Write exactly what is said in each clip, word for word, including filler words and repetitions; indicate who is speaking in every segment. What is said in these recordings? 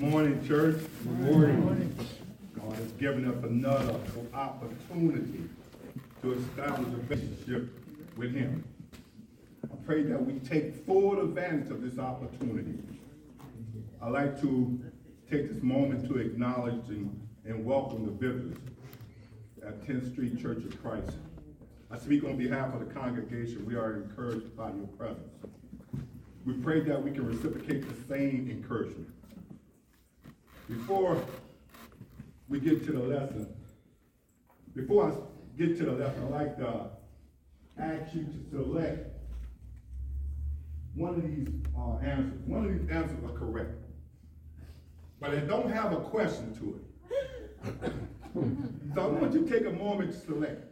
Speaker 1: morning, church. Good morning. God has given us another opportunity to establish a relationship with Him. I pray that we take full advantage of this opportunity. I'd like to take this moment to acknowledge and, and welcome the visitors at tenth Street Church of Christ. I speak on behalf of the congregation. We are encouraged by your presence. We pray that we can reciprocate the same encouragement. Before we get to the lesson, before I get to the lesson, I'd like to ask you to select one of these uh, answers. One of these answers are correct, but they don't have a question to it. So I want you to take a moment to select.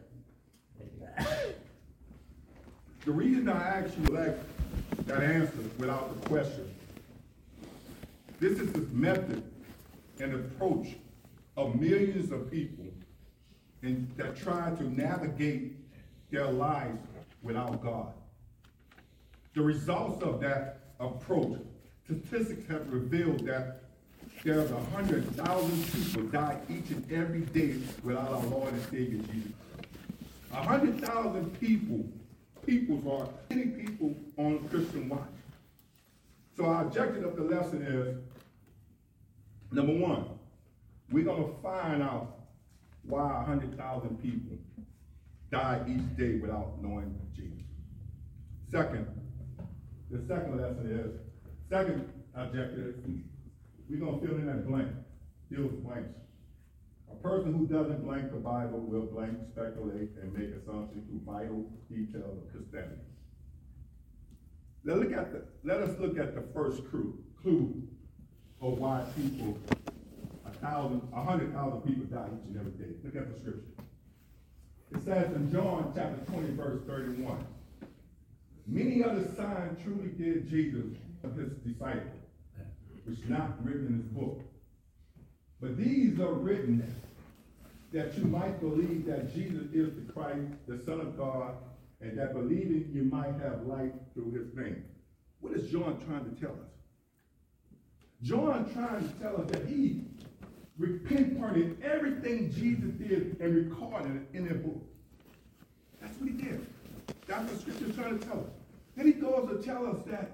Speaker 1: The reason I asked you to select that answer without the question, this is the method and approach of millions of people in, that try to navigate their lives without God. The results of that approach, statistics have revealed that there's one hundred thousand people die each and every day without our Lord and Savior Jesus. one hundred thousand people, peoples are many people on Christian watch. So our objective of the lesson is, number one, we're going to find out why one hundred thousand people die each day without knowing Jesus. Second, the second lesson is, second objective, we're going to fill in that blank, fill the blanks. A person who doesn't blank the Bible will blank, speculate, and make assumptions through vital details of Christianity. Let, look at the, let us look at the first clue, clue of why people, a thousand, a hundred thousand people die each and every day. Look at the scripture. It says in John chapter twenty, verse thirty-one, many other signs truly did Jesus of his disciples, which is not written in this book. But these are written that you might believe that Jesus is the Christ, the Son of God, and that believing you might have life through his name. What is John trying to tell us? John trying to tell us that he pinpointed everything Jesus did and recorded it in a book. That's what he did. That's what Scripture is trying to tell us. Then he goes to tell us that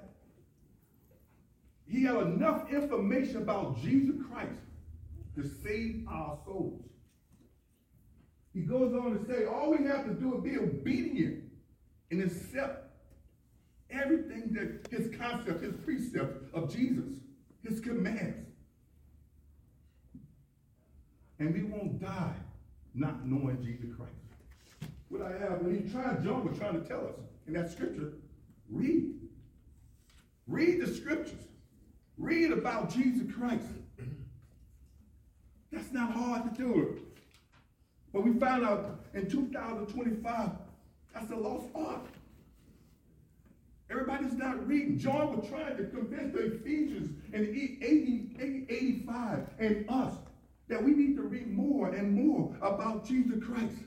Speaker 1: he had enough information about Jesus Christ to save our souls. He goes on to say, all we have to do is be obedient and accept everything that his concept, his precept of Jesus, his commands. And we won't die not knowing Jesus Christ. What I have, when he tried, John was trying to tell us in that scripture, read. Read the scriptures. Read about Jesus Christ. That's not hard to do. But we found out in two thousand twenty-five, that's a lost art. Everybody's not reading. John was trying to convince the Ephesians in eighty, eighty-five and us that we need to read more and more about Jesus Christ.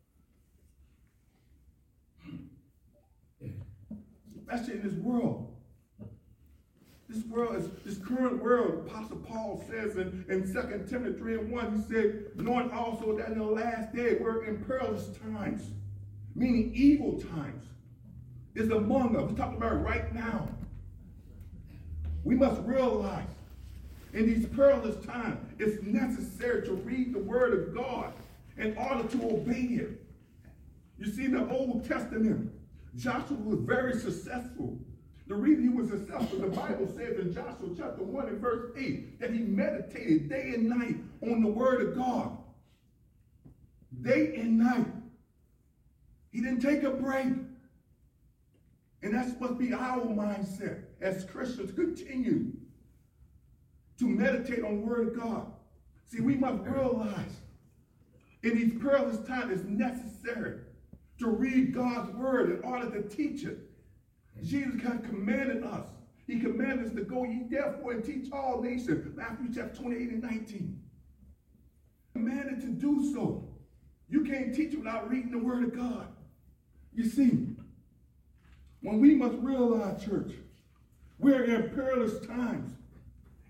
Speaker 1: Especially in this world. This world is, this current world, Apostle Paul says in, in Second Timothy three and one, he said, knowing also that in the last day we're in perilous times, meaning evil times, is among us. We're talking about right now. We must realize in these perilous times, it's necessary to read the word of God in order to obey him. You see, in the Old Testament, Joshua was very successful. The reason he was successful, the Bible says in Joshua chapter one and verse eight, that he meditated day and night on the word of God. Day and night. He didn't take a break. And that's supposed to be our mindset as Christians. Continue to meditate on the word of God. See, we must realize in these perilous times it's necessary to read God's word in order to teach it. Jesus has commanded us. He commanded us to go ye therefore and teach all nations. Matthew chapter twenty-eight and nineteen. Commanded to do so. You can't teach without reading the word of God. You see, when we must realize, church, we're in perilous times.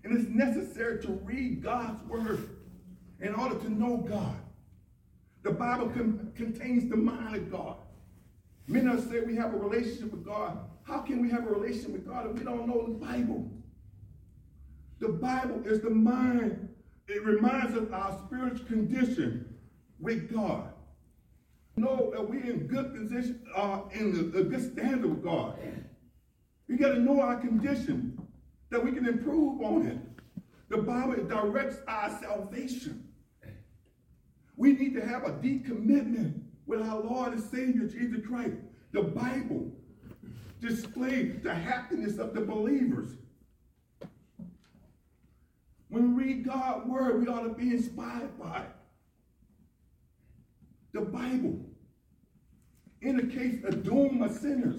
Speaker 1: And it's necessary to read God's word in order to know God. The Bible con- contains the mind of God. Many of us say we have a relationship with God. How can we have a relationship with God if we don't know the Bible? The Bible is the mind. It reminds us of our spiritual condition with God. Know that we're in good position, uh, in a good standard with God. We got to know our condition, that we can improve on it. The Bible directs our salvation. We need to have a deep commitment with our Lord and Savior, Jesus Christ. The Bible displays the happiness of the believers. When we read God's word, we ought to be inspired by it. The Bible indicates the doom of sinners.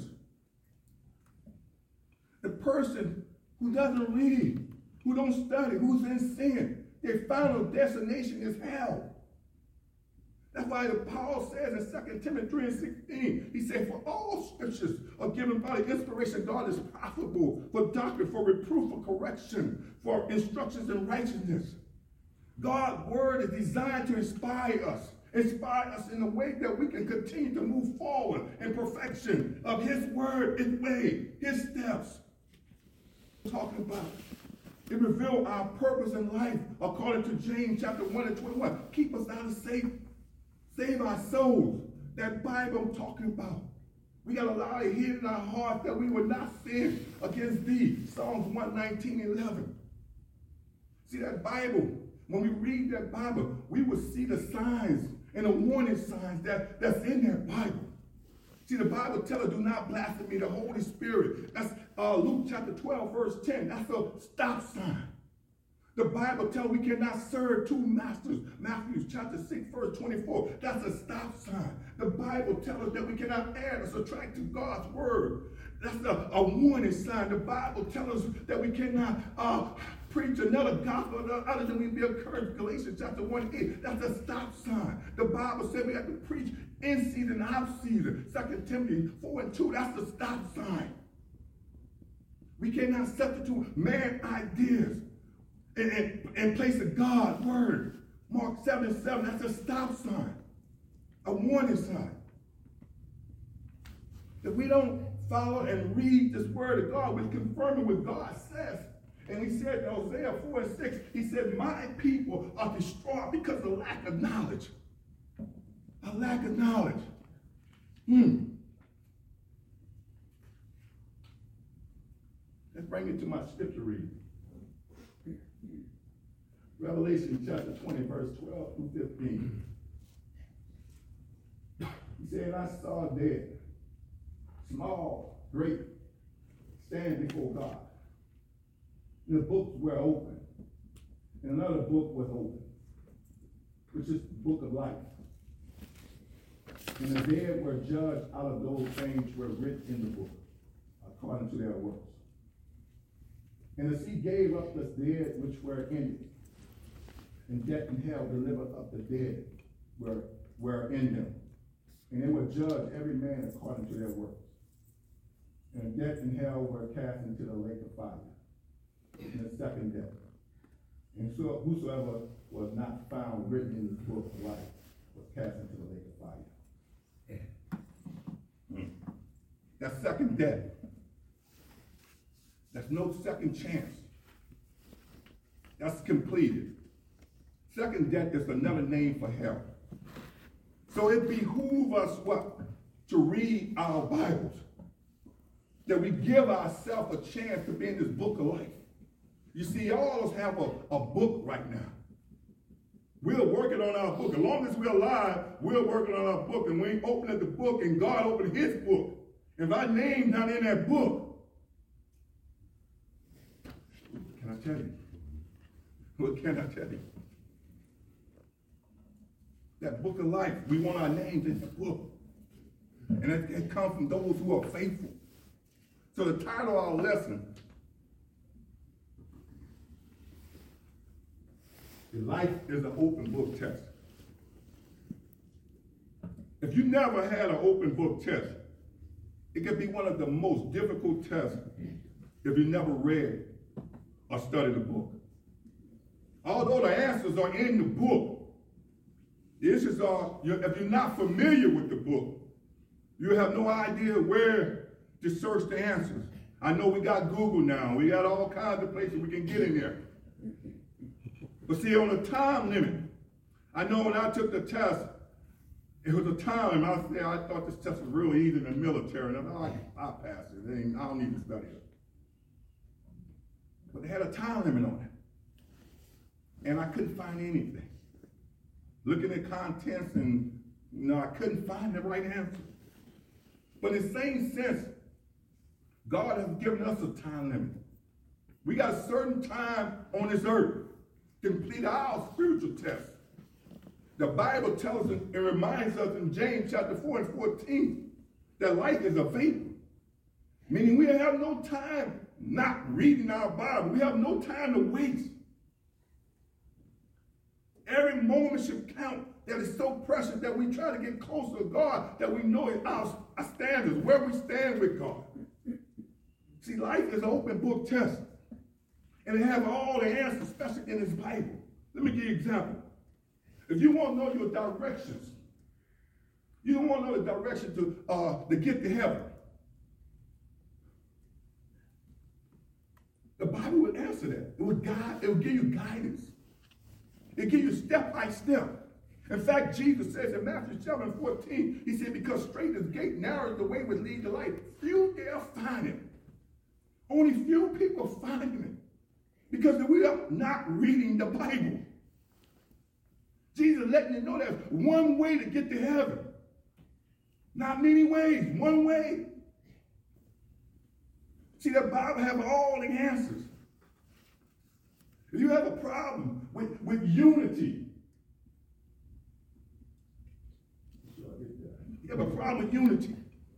Speaker 1: The person who doesn't read, who don't study, who's in sin, their final destination is hell. That's why Paul says in Second Timothy three and sixteen, he said, for all scriptures are given by the inspiration of God is profitable for doctrine, for reproof, for correction, for instructions in righteousness. God's word is designed to inspire us, inspire us in a way that we can continue to move forward in perfection of his word, his way, his steps. Talking about it reveals our purpose in life according to James chapter one and twenty-one. Keep us out of Satan. Save our souls. That Bible I'm talking about. We got to allow it hid in our heart that we will not sin against thee. Psalms one nineteen, eleven. See that Bible, when we read that Bible, we will see the signs and the warning signs that, that's in that Bible. See, the Bible tells us, do not blaspheme the Holy Spirit. That's uh, Luke chapter twelve, verse ten. That's a stop sign. The Bible tells we cannot serve two masters. Matthew chapter six, verse twenty-four. That's a stop sign. The Bible tells us that we cannot add or subtract to God's word. That's a, a warning sign. The Bible tells us that we cannot uh, preach another gospel other than we be encouraged. Galatians chapter one, eight. That's a stop sign. The Bible said we have to preach in season and out season. Second Timothy four and two. That's the stop sign. We cannot substitute man ideas In, in, in place of God's word. Mark seven and seven, that's a stop sign, a warning sign. If we don't follow and read this word of God, we're confirming what God says. And he said in Hosea four and six, he said, my people are destroyed because of lack of knowledge. A lack of knowledge. Hmm. Let's bring it to my scripture reading. Revelation chapter twenty, verse twelve through fifteen. He said, I saw dead, small, great, stand before God. And the books were open. And another book was open, which is the book of life. And the dead were judged out of those things which were written in the book, according to their works. And the sea gave up the dead which were in it. And death and hell delivered up the dead were, were in them. And they were judged every man according to their works. And death and hell were cast into the lake of fire, in the second death. And so whosoever was not found written in the book of life was cast into the lake of fire. Mm. That's second death. There's no second chance. That's completed. Second death is another name for hell. So it behooves us what? To read our Bibles. That we give ourselves a chance to be in this book of life. You see, all of us have a, a book right now. We're working on our book. As long as we're alive, we're working on our book. And we ain't opening the book and God opened his book. If our name's not in that book, can I tell you? What can I tell you? That book of life, we want our names in the book. And it, it comes from those who are faithful. So the title of our lesson is Life is an Open Book Test. If you never had an open book test, it can be one of the most difficult tests if you never read or studied a book. Although the answers are in the book, the issues are, if you're not familiar with the book, you have no idea where to search the answers. I know we got Google now. We got all kinds of places we can get in there. But see, on a time limit, I know when I took the test, it was a time, I said, I thought this test was real easy in the military, and I thought, I passed it. it ain't, I don't need to study it. But they had a time limit on it. And I couldn't find anything. Looking at contents, and you know, I couldn't find the right answer. But in the same sense, God has given us a time limit. We got a certain time on this earth to complete our spiritual test. The Bible tells us and reminds us in James chapter four and fourteen that life is a vapor. Meaning we have no time not reading our Bible. We have no time to waste. Every moment should count. That is so precious that we try to get closer to God, that we know it, our, our standards, where we stand with God. See, life is an open book test. And it has all the answers, especially in this Bible. Let me give you an example. If you want to know your directions, you don't want to know the direction to, uh, to get to heaven. The Bible would answer that. It would guide, it would give you guidance. It would give you step by step. In fact, Jesus says in Matthew seven fourteen, he said, because straight is the gate, narrow is the way which leads to life. Few dare find it. Only few people find it. Because we are not reading the Bible. Jesus letting you know there's one way to get to heaven. Not many ways, one way. See, the Bible has all the answers. If you have a problem with, with unity, you have a problem with unity.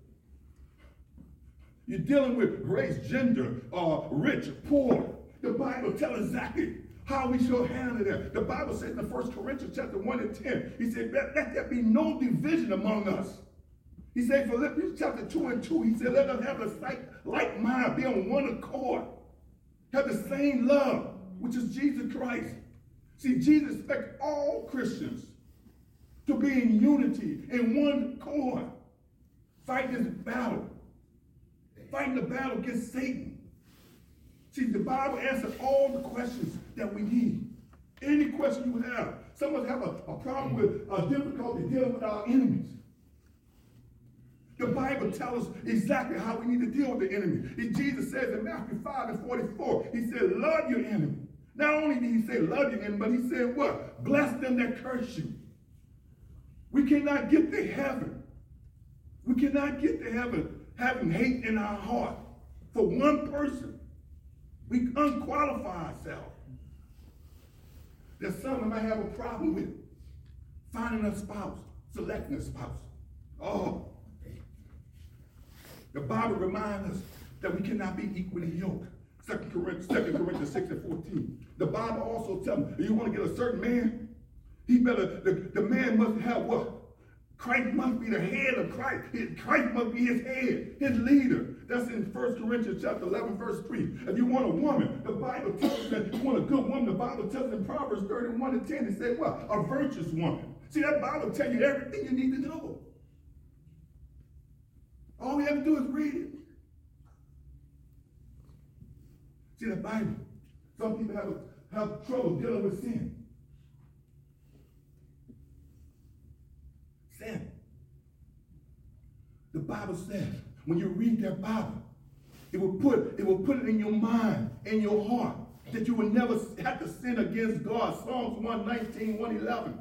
Speaker 1: You're dealing with race, gender, uh, rich, poor. The Bible tells exactly how we shall handle that. The Bible says in First Corinthians chapter one and ten, he said, let, let there be no division among us. He said, Philippians chapter two and two, he said, let us have a like mind, be on one accord. Have the same love, which is Jesus Christ. See, Jesus expects all Christians to be in unity, in one accord. Fight this battle. Fighting the battle against Satan. See, the Bible answers all the questions that we need. Any question you have. Some of us have a, a problem with a difficulty dealing with our enemies. The Bible tells us exactly how we need to deal with the enemy. And Jesus says in Matthew five and forty-four, he said, love your enemy. Not only did he say love your enemy, but he said what? Bless them that curse you. We cannot get to heaven. We cannot get to heaven having hate in our heart for one person. We unqualify ourselves. There's some I have a problem with finding a spouse, selecting a spouse. Oh, the Bible reminds us that we cannot be equally yoked. Second Corinthians six and fourteen. The Bible also tells us, if you want to get a certain man, he better, the, the man must have what? Christ must be the head of Christ. His, Christ must be his head, his leader. That's in First Corinthians chapter eleven, verse three. If you want a woman, the Bible tells us that you want a good woman, the Bible tells us in Proverbs thirty-one and ten, it says what? A virtuous woman. See, that Bible tells you everything you need to know. All we have to do is read it. See, the Bible, some people have, have trouble dealing with sin. Sin. The Bible says, when you read that Bible, it will put it will put it in your mind, in your heart, that you will never have to sin against God. Psalms one nineteen, one eleven.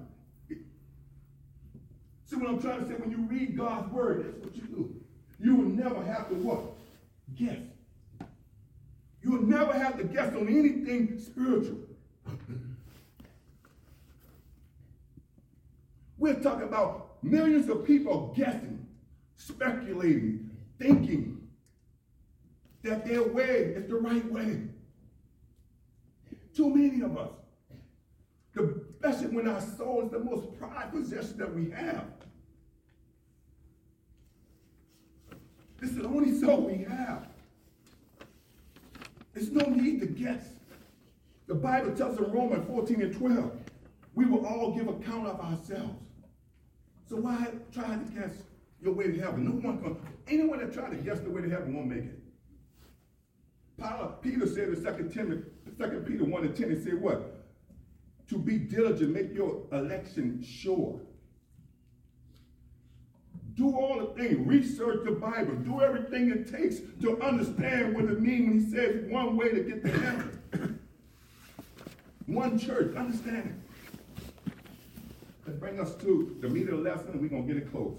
Speaker 1: See what I'm trying to say? When you read God's word, that's what you do. You will never have to what? Guess. You will never have to guess on anything spiritual. We're talking about millions of people guessing, speculating, thinking that their way is the right way. Too many of us. Especially when our soul is the most prized possession that we have. This is the only soul we have. There's no need to guess. The Bible tells us in Romans fourteen and twelve, we will all give account of ourselves. So why try to guess your way to heaven? No one can. Anyone that tries to guess the way to heaven won't make it. Paul, Peter said in Second Timothy, Second Peter one and ten, he said what? To be diligent, make your election sure. Do all the things, research the Bible, do everything it takes to understand what it means when he says one way to get to heaven. One church, understand it. Let's bring us to the meat of the lesson, and we're going to get it close.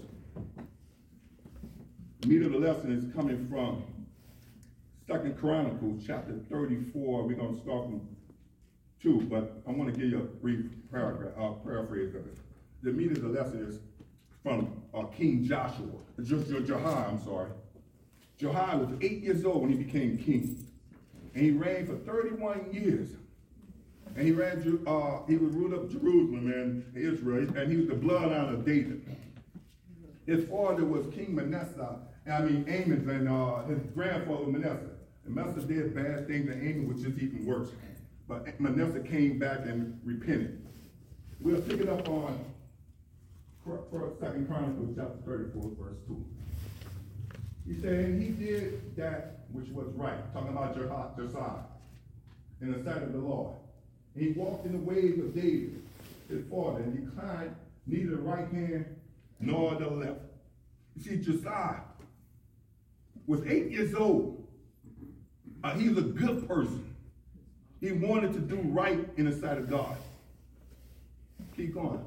Speaker 1: The meat of the lesson is coming from Second Chronicles chapter thirty-four. We're going to start from two, but I want to give you a brief paragraph, uh, paraphrase of it. The meat of the lesson is from uh, King Joshua, Jehoiada, I'm sorry. Jehoiada was eight years old when he became king. And he reigned for thirty-one years. And he ran, uh, he was ruled up Jerusalem and Israel, and he was the bloodline of David. His father was King Manasseh, I mean Amos, and uh, his grandfather Manasseh. And Manasseh did bad things, and Amos was just even worse. But Manasseh came back and repented. We'll pick it up on Second Chronicles chapter thirty-four, verse two. He said, and he did that which was right, talking about Josiah, in the sight of the Lord. And he walked in the ways of David, his father, and he inclined neither the right hand nor the left. You see, Josiah was eight years old. Uh, he was a good person. He wanted to do right in the sight of God. Keep going.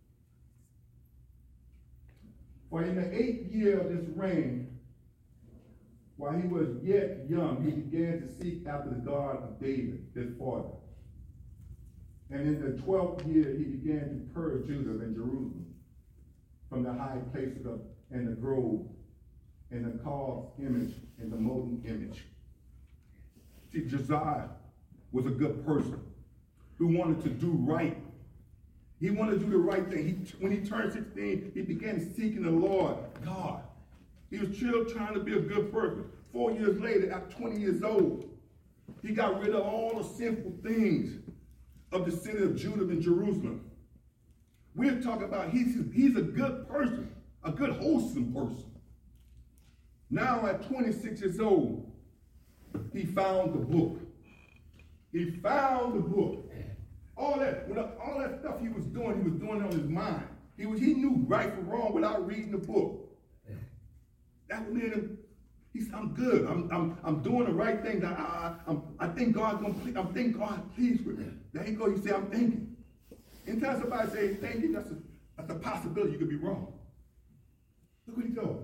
Speaker 1: For in the eighth year of this reign, while he was yet young, he began to seek after the God of David, his father. And in the twelfth year, he began to purge Judah and Jerusalem from the high places of, and the grove, and the carved image, and the molten image. See, Josiah was a good person who wanted to do right. He wanted to do the right thing. He, when he turned sixteen, he began seeking the Lord God. He was still trying to be a good person. Four years later, at twenty years old, he got rid of all the sinful things of the city of Judah and Jerusalem. We're talking about he's, he's a good person, a good, wholesome person. Now at twenty-six years old, he found the book. He found the book. All that, all that stuff he was doing, he was doing it on his mind. He was, he knew right from wrong without reading the book. That made him. He said, "I'm good. I'm, I'm, I'm doing the right thing. I, I, I'm, I think God's gonna. Please, I'm think God pleased with me." There you go. You say, "I'm thinking." Anytime somebody says thinking, that's a, that's a possibility. You could be wrong. Look what he goes.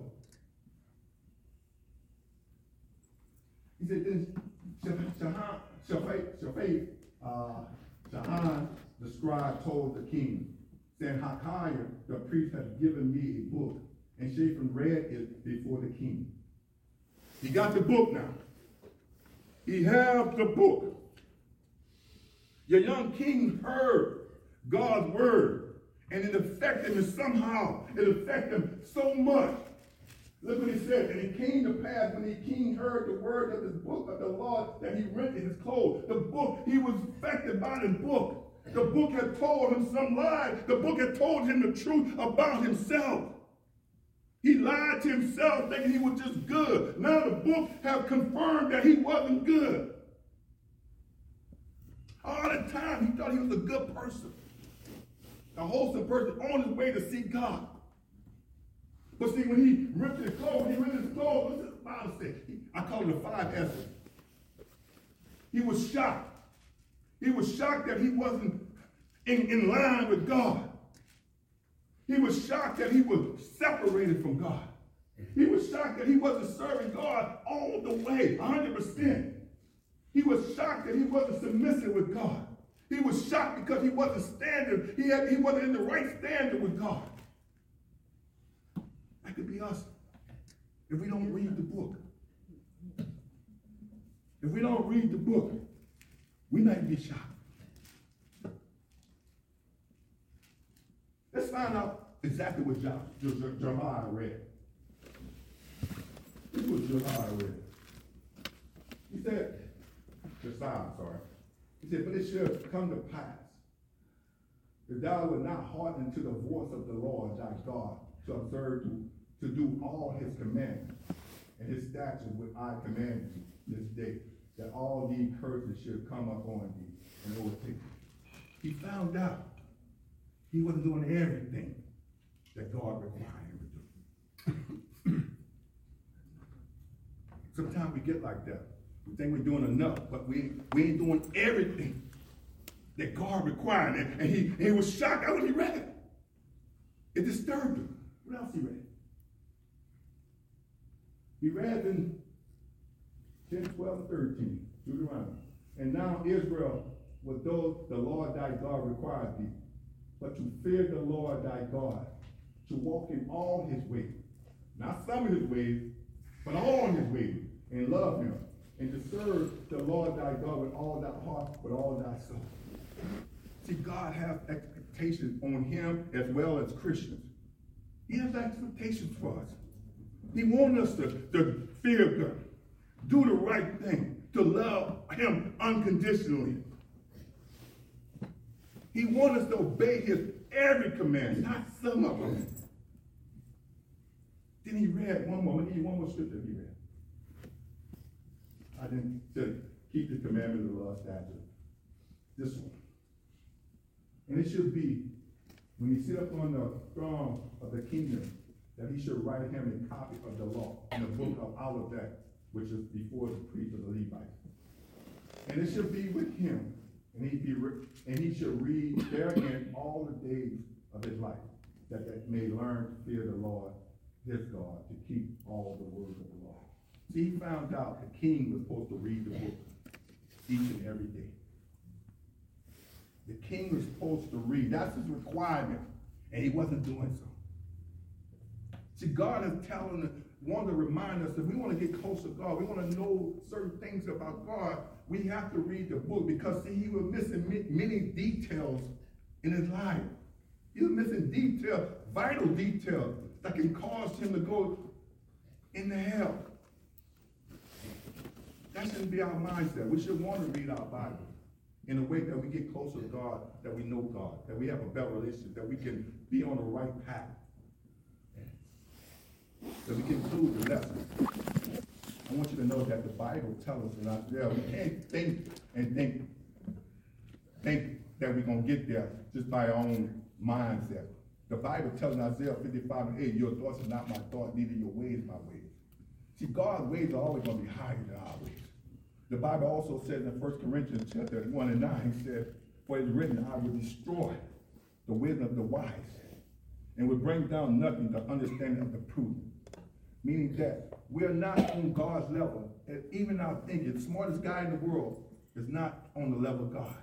Speaker 1: He said, "Then Shaphat, Shaphat, uh, Shahan, the scribe, told the king, saying, Hilkiah, the priest, has given me a book." And Shaphan read it before the king. He got the book now. He had the book. The young king heard God's word, and it affected him somehow. It affected him so much. Look what he said. And it came to pass when the king heard the word of this book of the Lord that he rent in his clothes. The book, he was affected by the book. The book had told him some lies. The book had told him the truth about himself. He lied to himself thinking he was just good. Now the book have confirmed that he wasn't good. All the time he thought he was a good person. A wholesome person on his way to see God. But see, when he ripped his clothes, he ripped his clothes, what's the Bible say? I call it the five S's. He was shocked. He was shocked that he wasn't in, in line with God. He was shocked that he was separated from God. He was shocked that he wasn't serving God all the way, one hundred percent. He was shocked that he wasn't submissive with God. He was shocked because he wasn't standing, he, had, he wasn't in the right standard with God. That could be us if we don't read the book. If we don't read the book, we might be shocked. Let's find out exactly what Jeremiah read. This is what Jeremiah read. He said, Josiah, sorry. He said, but it should come to pass that thou wilt not hearken to the voice of the Lord thy God, to observe to, to do all his commandments and his statutes which I command you this day, that all these curses should come upon thee and overtake thee. He found out he wasn't doing everything that God required him to do. Sometimes we get like that. We think we're doing enough, but we, we ain't doing everything that God required. And, and he, he was shocked out when he read it. It disturbed him. What else he read? He read in ten, twelve, thirteen, Deuteronomy. And now Israel, with those the Lord thy God required thee, but to fear the Lord thy God, to walk in all his ways, not some of his ways, but all his ways, and love him, and to serve the Lord thy God with all thy heart, with all thy soul. See, God has expectations on him as well as Christians. He has expectations for us. He wants us to, to fear God, do the right thing, to love him unconditionally. He wants us to obey his every command, not some of them. Then he read one more. Let me give you one more scripture he read. I didn't say, keep the commandment of the Lord statute. This one. And it should be, when he sit up on the throne of the kingdom, that he should write him a copy of the law in the book of Olivet, which is before the priest of the Levites. And it should be with him, and he be and he should read therein all the days of his life, that they may learn to fear the Lord, his God, to keep all the words of the law. See, he found out the king was supposed to read the book each and every day. The king was supposed to read. That's his requirement, and he wasn't doing so. See, God is telling us, want to remind us that we want to get close to God. We want to know certain things about God. We have to read the book because, see, he was missing many details in his life. He was missing detail, vital details that can cause him to go into hell. That shouldn't be our mindset. We should want to read our Bible in a way that we get closer to God, that we know God, that we have a better relationship, that we can be on the right path. So we conclude the lesson. I want you to know that the Bible tells us in Isaiah, we can't think and think, think that we're going to get there just by our own mindset. The Bible tells in Isaiah fifty-five and eight, your thoughts are not my thoughts, neither your ways my ways. See, God's ways are always going to be higher than our ways. The Bible also says in First Corinthians chapter one and nine, he said, for it is written, I will destroy the wisdom of the wise, and will bring down nothing the understanding of the prudent. Meaning that we're not on God's level. And even our thinking, the smartest guy in the world is not on the level of God.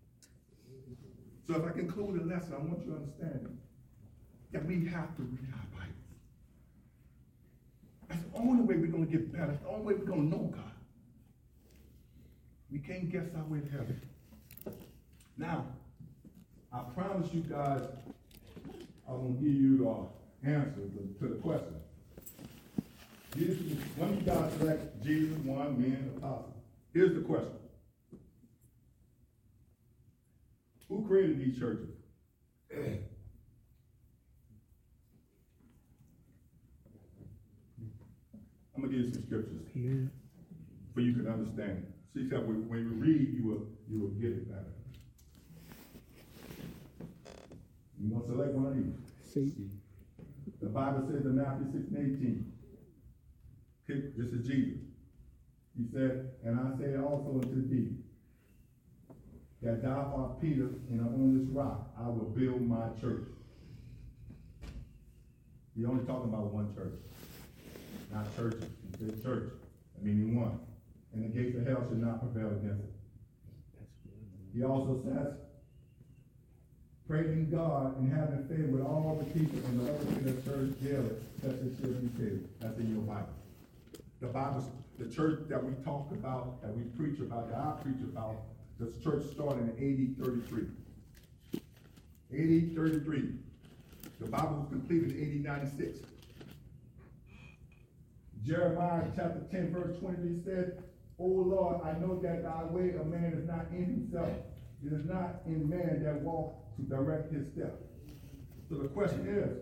Speaker 1: So if I conclude the lesson, I want you to understand that we have to read our Bibles. That's the only way we're going to get better. That's the only way we're going to know God. We can't guess our way to heaven. Now, I promise you guys, I'm going to give you the answer to the question. Jesus, when you guys select Jesus, one, man, apostle. Here's the question. Who created these churches? I'm going to give you some scriptures yeah. for you can understand it. See, so when, when you read, you will, you will get it better. You're going to select one of these. See. The Bible says in Matthew six and eighteen, this is Jesus. He said, and I say also unto thee, that thou art Peter, and on this rock I will build my church. He's only talking about one church, not churches. He said church, meaning one. And the gates of hell should not prevail against it. He also says, praising God and having faith with all the people in the other the church daily, such as should be said. That's in your Bible. The Bible, the church that we talk about, that we preach about, that I preach about, this church started in A D thirty-three. A D thirty-three. The Bible was completed in A D ninety-six. Jeremiah chapter ten, verse twenty said, oh Lord, I know that thy way of man is not in himself. It is not in man that walks to direct his steps. So the question is,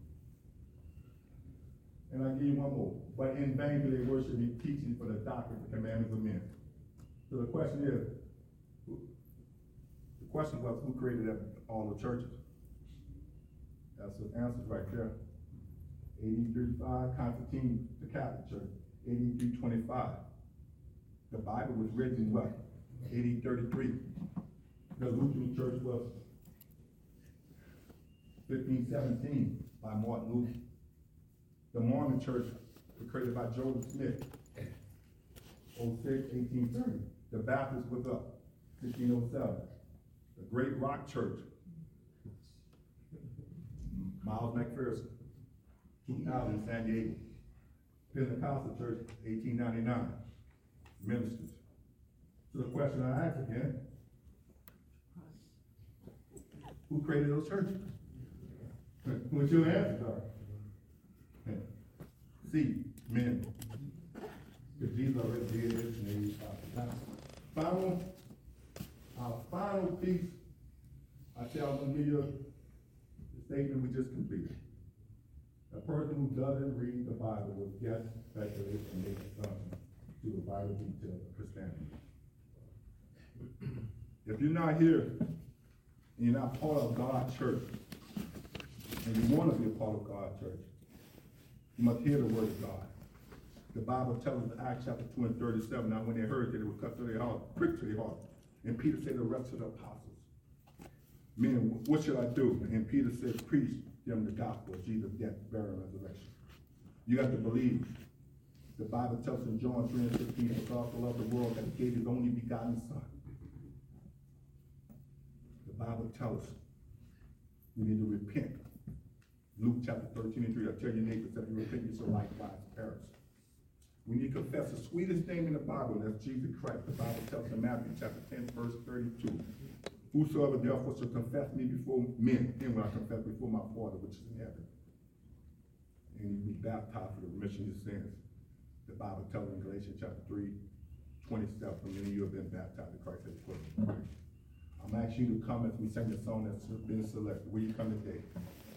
Speaker 1: and I give you one more, but in vain do they worship me, teaching for the doctrine of the commandments of men. So the question is, who, the question was, who created all the churches? That's the answer right there. A D thirty-five, Constantine, the Catholic Church. A D three twenty-five. The Bible was written in what? A D thirty-three. The Lutheran Church was fifteen seventeen by Martin Luther. The Mormon Church was created by Joseph Smith, oh six, eighteen thirty. The Baptist was up, sixteen oh seven. The Great Rock Church, Miles McPherson, two thousand, San Diego. Pentecostal Church, eighteen ninety-nine. Ministers. So the question I ask again, who created those churches? What's your answer, are? C, men. Because Jesus already did this in eighty-five. Now, final, our final piece, I say I'm going to give you the statement we just completed. A person who doesn't read the Bible will guess, speculate, and make assumptions to the Bible details of Christianity. If you're not here, and you're not part of God's church, and you want to be a part of God's church, you must hear the word of God. The Bible tells us in Acts chapter two and thirty-seven, now when they heard that, it would cut to their heart, prick to their heart. And Peter said to the rest of the apostles, men, what should I do? And Peter said, preach them the gospel of Jesus' death, burial, and resurrection. You have to believe. The Bible tells us in John three and sixteen, for God so loved the world that he gave his only begotten Son. The Bible tells us we need to repent. Luke chapter thirteen and three, I tell your neighbors that you repent, you shall likewise perish. We need to confess the sweetest name in the Bible, that's Jesus Christ. The Bible tells us in Matthew chapter ten, verse thirty-two. Whosoever therefore shall confess me before men, him will I confess before my Father which is in heaven. And you be baptized for the remission of your sins. The Bible tells in Galatians chapter three, twenty-seven, for many of you have been baptized in Christ as well. I'm asking you to come as we sing the song that's been selected. Will you come today?